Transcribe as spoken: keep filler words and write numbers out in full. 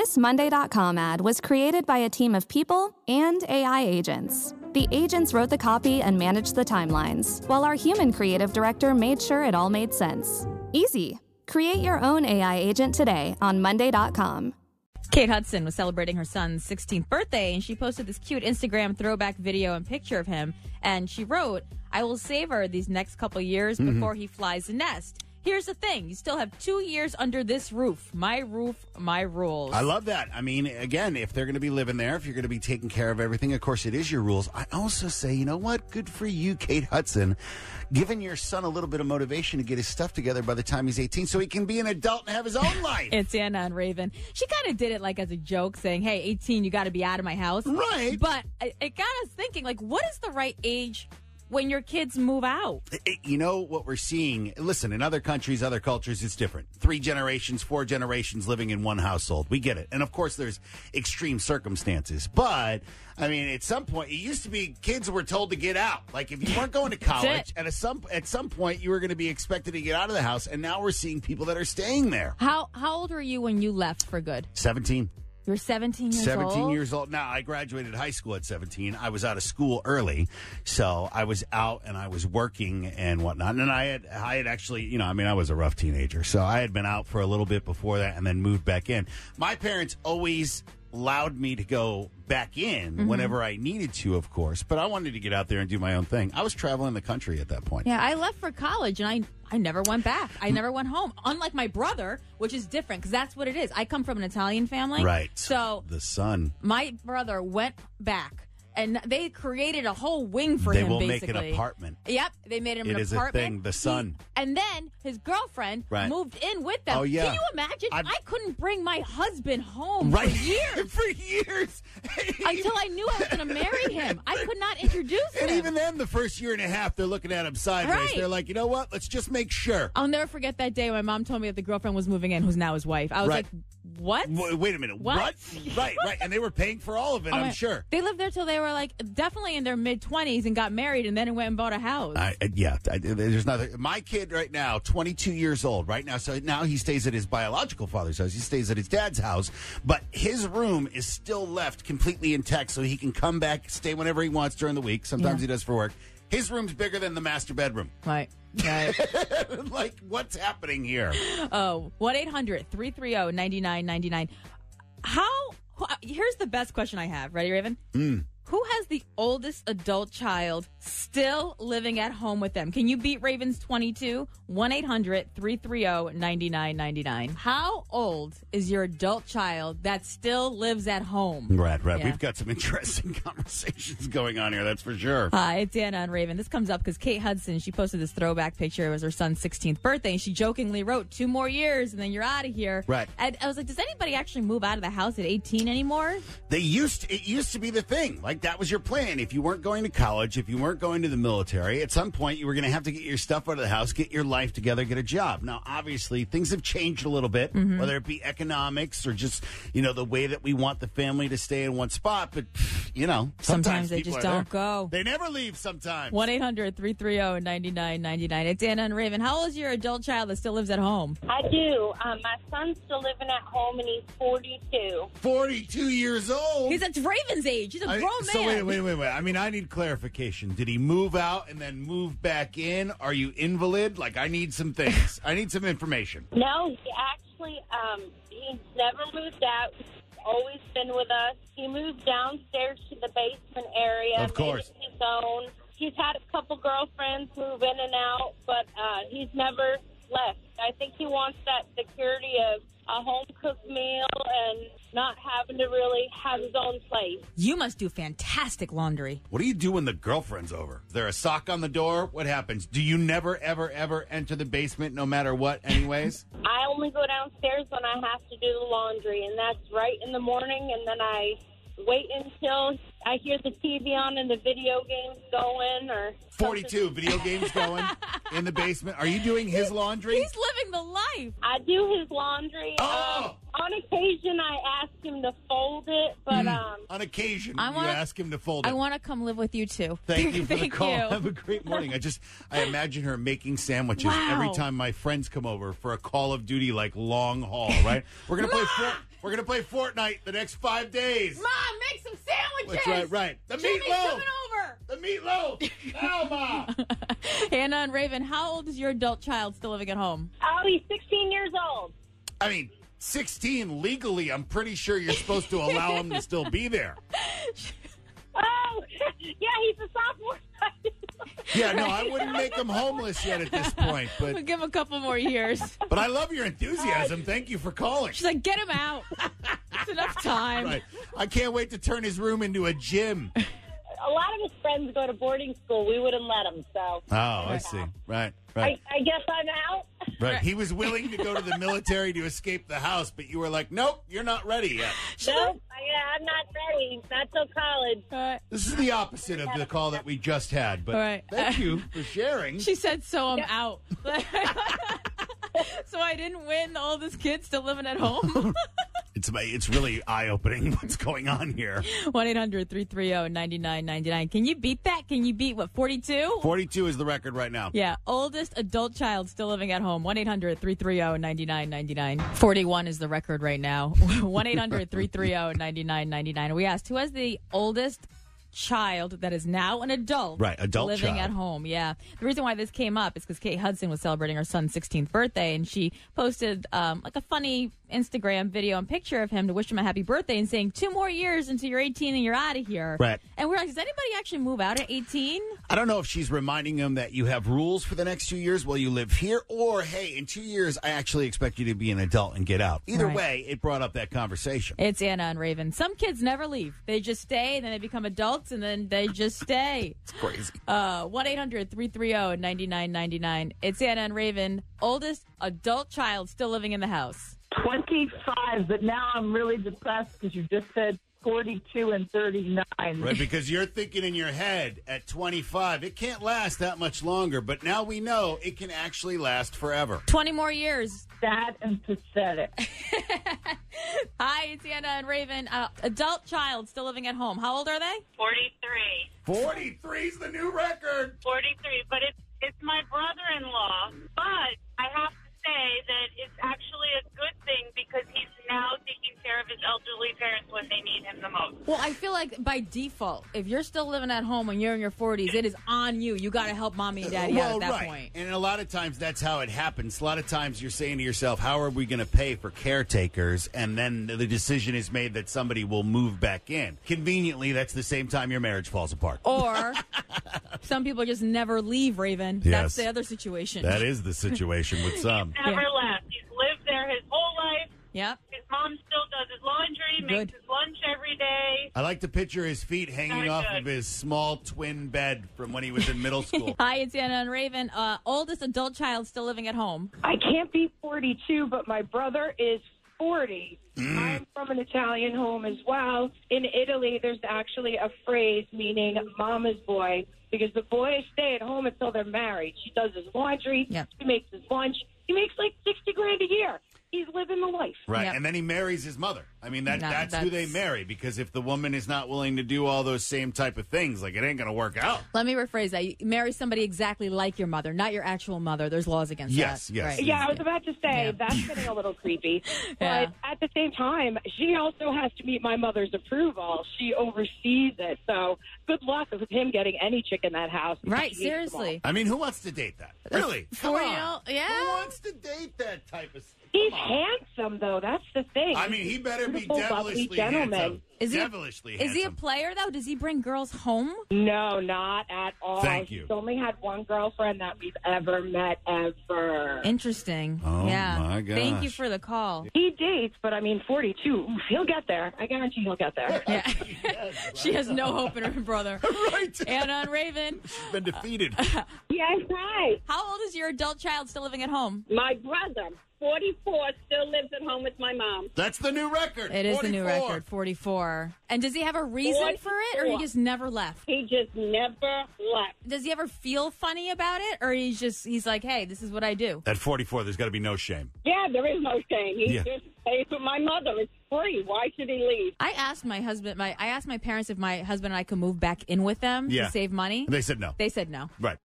This Monday dot com ad was created by a team of people and A I agents. The agents wrote the copy and managed the timelines, while our human creative director made sure it all made sense. Easy. Create your own A I agent today on Monday dot com. Kate Hudson was celebrating her son's sixteenth birthday, and she posted this cute Instagram throwback video and picture of him. And she wrote, "I will savor these next couple years Mm-hmm. before he flies the nest. Here's the thing. You still have two years under this roof. My roof, my rules." I love that. I mean, again, if they're going to be living there, if you're going to be taking care of everything, of course it is your rules. I also say, you know what? Good for you, Kate Hudson, giving your son a little bit of motivation to get his stuff together by the time he's eighteen so he can be an adult and have his own life. It's Anna and Raven. She kind of did it like as a joke, saying, hey, eighteen, you got to be out of my house. Right. But it, it got us thinking, like, what is the right age when your kids move out? It- you know what we're seeing? Listen, in other countries, other cultures, it's different. Three generations, four generations living in one household. We get it. And of course, there's extreme circumstances. But, I mean, at some point, it used to be kids were told to get out. Like, if you weren't going to college, and at some, at some point, you were going to be expected to get out of the house. And now we're seeing people that are staying there. How how old were you when you left for good? seventeen. You're seventeen years seventeen old? years old. Now, I graduated high school at seventeen. I was out of school early, so I was out and I was working and whatnot. And I had, I had actually, you know, I mean, I was a rough teenager, so I had been out for a little bit before that and then moved back in. My parents always allowed me to go back in Mm-hmm. whenever I needed to, of course, but I wanted to get out there and do my own thing. I was traveling the country at that point. Yeah, I left for college, and I I never went back. I never went home. Unlike my brother, which is different, because that's what it is. I come from an Italian family. Right. So The son. my brother went back, and they created a whole wing for They him, will basically. make an apartment. Yep, they made him It an is a apartment. thing, the son. He- and then his girlfriend Right. moved in with them. Oh, yeah. Can you imagine? I've- I couldn't bring my husband home Right. for years. for years. Until I knew I was going to marry him. I could not introduce And him. even then, the first year and a half, they're looking at him sideways. Right. They're like, you know what? Let's just make sure. I'll never forget that day when mom told me that the girlfriend was moving in, who's now his wife. I was Right. like, what? W- Wait a minute. What? Right, right. And they were paying for all of it, Oh, I'm my- sure. They lived there till they were like definitely in their mid twenties and got married and then went and bought a house. I, I- yeah, I, there's nothing. My kid right now, twenty-two years old, right now. So now he stays at his biological father's house. He stays at his dad's house, but his room is still left completely intact, so he can come back, stay whenever he wants during the week. Sometimes Yeah. he does for work. His room's bigger than the master bedroom. Right. Right. Like, what's happening here? Oh, one eight hundred three three zero nine nine nine nine. How? who- Here's the best question I have. Ready, Raven? Mm. Who has the oldest adult child still living at home with them? Can you beat Raven's twenty-two? one eight hundred three three zero nine nine nine nine. How old is your adult child that still lives at home? Right, right. Yeah. We've got some interesting conversations going on here, that's for sure. Hi, it's Anna and Raven. This comes up because Kate Hudson, she posted this throwback picture. It was her son's sixteenth birthday, and she jokingly wrote, two more years, and then you're out of here. Right. And I was like, does anybody actually move out of the house at eighteen anymore? They used to, it used to be the thing. Like, that was your plan. If you weren't going to college, if you weren't going to the military, at some point you were going to have to get your stuff out of the house, get your life together, get a job. Now, obviously, things have changed a little bit, Mm-hmm. whether it be economics or just, you know, the way that we want the family to stay in one spot. But, pff, you know, sometimes, Sometimes they people just are don't there. go. They never leave sometimes. one eight hundred three three zero nine nine nine nine. It's Anna and Raven. How old is your adult child that still lives at home? I do. Um, my son's still living at home, and he's forty-two. forty-two years old. He's at Raven's age. He's a I- grown man. So wait, wait, wait, wait. I mean, I need clarification. Did he move out and then move back in? Are you invalid? Like, I need some things. I need some information. No, he actually, um, he's never moved out. He's always been with us. He moved downstairs to the basement area. Of course. Made it his own. He's had a couple girlfriends move in and out, but uh, he's never left. I think he wants that security of a home-cooked meal and not having to really have his own place. You must do fantastic laundry. What do you do when the girlfriend's over? Is there a sock on the door? What happens? Do you never, ever, ever enter the basement no matter what anyways? I only go downstairs when I have to do the laundry, and that's right in the morning, and then I wait until I hear the T V on and the video games going or forty-two video games going in the basement. Are you doing his laundry? He's living the life. I do his laundry. Oh! Um, on occasion, I ask him to fold it, but um, on occasion, I wanna, you ask him to fold it. I want to come live with you, too. Thank you for Thank the call. you. Have a great morning. I just, I imagine her making sandwiches Wow. every time my friends come over for a Call of Duty, like, long haul, right? We're going to play For- We're gonna play Fortnite the next five days. Mom, make some sandwiches. That's right, right. The Jimmy's meatloaf. coming over. The meatloaf. Now, Ma. Hannah and Raven, how old is your adult child still living at home? Oh, he's sixteen years old. I mean, sixteen legally, I'm pretty sure you're supposed to allow him to still be there. Oh, yeah, he's a sophomore. Yeah, no, I wouldn't make him homeless yet at this point. We'll But give him a couple more years. but I love your enthusiasm. Thank you for calling. She's like, get him out. It's enough time. Right. I can't wait to turn his room into a gym. A lot of his friends go to boarding school. We wouldn't let him, so. Oh, I see. Right, right. I, I guess I'm out. Right. He was willing to go to the military to escape the house, but you were like, nope, you're not ready yet. Nope, I, I'm not ready. Not till college. All right. This is the opposite of the call that we just had, but All right. thank you for sharing. She said, so I'm out. So I didn't win. All this kid still living at home. It's it's really eye-opening what's going on here. one eight hundred three three zero nine nine nine nine. Can you beat that? Can you beat, what, forty-two? forty-two is the record right now. Yeah, oldest adult child still living at home. one eight hundred three three zero nine nine nine nine. forty-one is the record right now. one eight hundred three three zero nine nine nine nine. We asked, who has the oldest child that is now an adult, Right, adult living child. at home? Yeah. The reason why this came up is because Kate Hudson was celebrating her son's sixteenth birthday, and she posted um, like a funny Instagram video and picture of him to wish him a happy birthday and saying, two more years until you're eighteen and you're out of here. Right. And we're like, does anybody actually move out at eighteen? I don't know if she's reminding him that you have rules for the next two years while you live here, or, hey, in two years, I actually expect you to be an adult and get out. Either Right. way, it brought up that conversation. It's Anna and Raven. Some kids never leave. They just stay, then they become adults, and then they just stay. It's crazy. Uh, one eight hundred three three zero nine nine nine nine. It's Anna and Raven. Oldest adult child still living in the house. twenty-five, but now I'm really depressed because you just said forty-two and thirty-nine. Right, because you're thinking in your head at twenty-five, it can't last that much longer, but now we know it can actually last forever. twenty more years. Sad and pathetic. Hi, it's Anna and Raven. Uh, adult child still living at home. How old are they? forty-three. forty-three is the new record. forty-three, but it's, it's my brother-in-law. But I have to say that it's actually a good thing because he's now taking care of his elderly parents when they need him the most. Well, I feel like by default, if you're still living at home when you're in your forties, it is on you. You got to help mommy and daddy out well, at that right. point. And a lot of times that's how it happens. A lot of times you're saying to yourself, how are we going to pay for caretakers? And then the decision is made that somebody will move back in. Conveniently, that's the same time your marriage falls apart. Or some people just never leave, Raven. Yes. That's the other situation. That is the situation with some. Never Yeah. left. He's lived there his whole life. Yep. His mom still does his laundry, Good. makes his lunch every day. I like to picture his feet hanging Very off good. of his small twin bed from when he was in middle school. Hi, it's Anna and Raven. Uh, oldest adult child still living at home. I can't be forty-two, but my brother is forty. I'm from an Italian home as well. In Italy, there's actually a phrase meaning mama's boy because the boys stay at home until they're married. She does his laundry. Yep. She makes his lunch. He makes like sixty grand a year. He's living the life. Right, Yep. and then he marries his mother. I mean, that No, that's, who they that's- marry, because if the woman is not willing to do all those same type of things, like, it ain't going to work out. Let me rephrase that. You marry somebody exactly like your mother, not your actual mother. There's laws against Yes, that. yes. Right. Yeah, I was about to say Yeah. that's getting a little creepy. Yeah. But at the same time, she also has to meet my mother's approval. She oversees it. So good luck with him getting any chick in that house. Right, She meets them all. seriously. I mean, who wants to date that? Really? Come For on. real? Yeah. Who wants to date that type of stuff? He's handsome, though. That's the thing. I mean, he better be Beautiful, lovely devilishly gentleman. handsome. Is he a- devilishly Is handsome. he a player, though? Does he bring girls home? No, not at all. Thank you. He's only had one girlfriend that we've ever met ever. Interesting. Oh, yeah. my Thank you gosh. for the call. He dates, but I mean, forty-two. Oof, he'll get there. I guarantee he'll get there. Yeah. She has no hope in her brother. Right. Anna and Raven. She's been defeated. Yes, hi. How old is your adult child still living at home? My brother, forty-four, still lives at home with my mom. That's the new record. It is the new forty-four. record, forty-four. forty-four. And does he have a reason for it, or he just never left? He just never left. Does he ever feel funny about it, or he's just he's like, hey, this is what I do? At forty-four, there's got to be no shame. Yeah, there is no shame. He Yeah. just pays for my mother. It's free. Why should he leave? I asked my husband, my I asked my parents if my husband and I could move back in with them Yeah. to save money. They said no. They said no. Right.